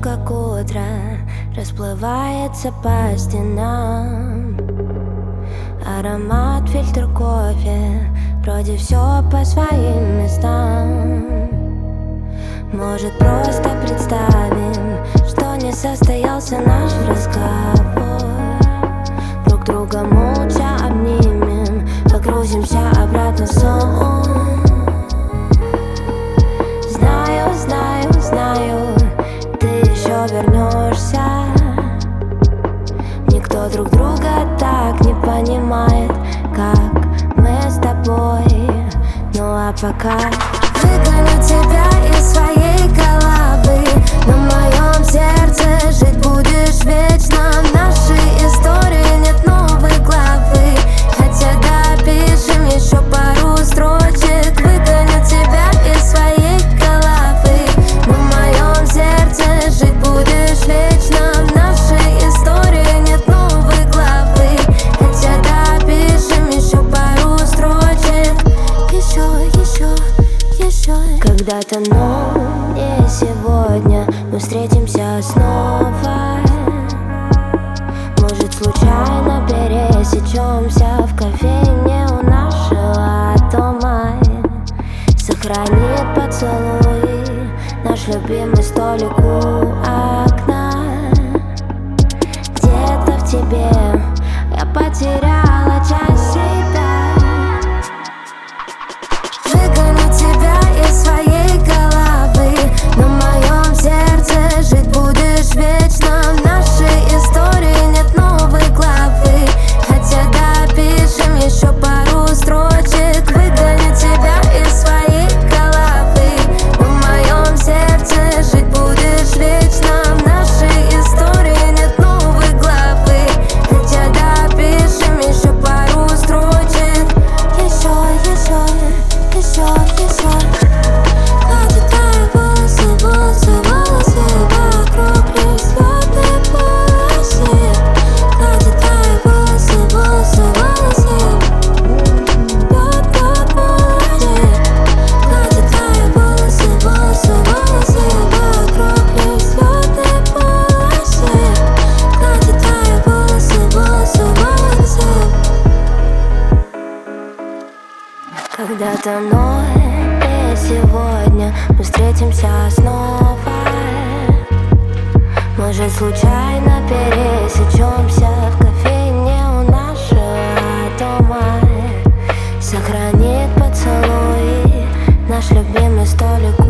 как утро, расплывается по стенам. Аромат, фильтр кофе, вроде все по своим местам. Может, просто представим, что не состоялся наш разговор. Друг друга молча обнимем, погрузимся обратно в сон. Знаю, знаю, знаю, ты еще вернешься. Никто друг друга так не понимает, как мы с тобой. Ну а пока выгоню тебя из своей головы. На моем сердце жить будешь вечно. В нашей истории нет новой главы, хотя допишем еще пару строчек. Выгоню тебя из своей головы. На моем сердце жить будешь вечно. В нашей истории нет новой главы, хотя допишем еще пару строчек. Еще. Когда-то, но не сегодня, мы встретимся снова. Может, случайно пересечемся в кофейне у нашего дома. Сохранит поцелуй наш любимый столик у окна. Где-то в тебе я потеряла часть себя. Выгоню тебя из своей головы. На моем сердце жить будешь вечно. В нашей истории нет новой главы, хотя допишем еще пару строчек. Выгоню тебя из своей головы. На моем сердце жить будешь вечно. В нашей истории нет новой главы, хотя допишем еще пару строчек. Еще. Гладит твои волосы вокруг лесной полосы. Гладит твои волосы под полосы. Гладит твои волосы вокруг лесной полосы. Гладит твои волосы. Когда-то, но не сегодня, мы встретимся снова. Может, случайно пересечемся в кофейне у нашего дома. Сохранит поцелуй наш любимый столик